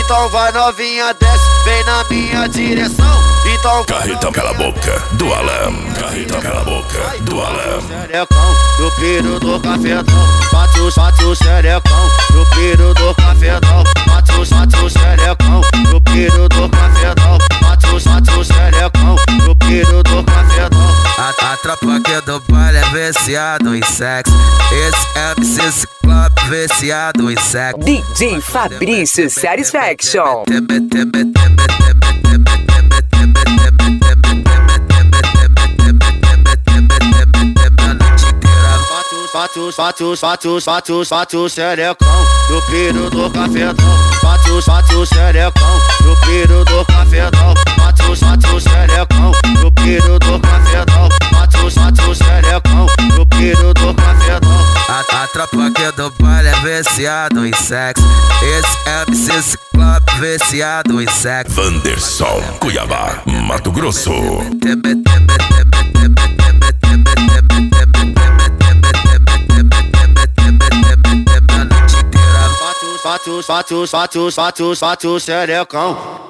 Então vai novinha, desce, vem na minha direção. Então Carretão cala a boca do Alan. Carretão cala a boca do Alan. Xerecão, no piro do cafetão. Bate o xerecão, no piro do cafetão. Bate o xerecão, no piro do cafetão. Bate o xerecão, no piro do cafetão. A tropa aqui do baile é viciado em sexo. Esse MC Ciclope viciado em sexo. DJ Fabrício Satisfaction. Bate o xerecão, no piro do cafetão. Bate o xerecão, no piro do cafetão. Bate o xerecão, no piro do cafetão. Bate o xerecão, no piro do cafetão. A tropa aqui do baile é viciado em sexo. Esse MC Ciclope viciado em sexo. Wanderson, Cuiabá, Mato Grosso. Bate o xerecão.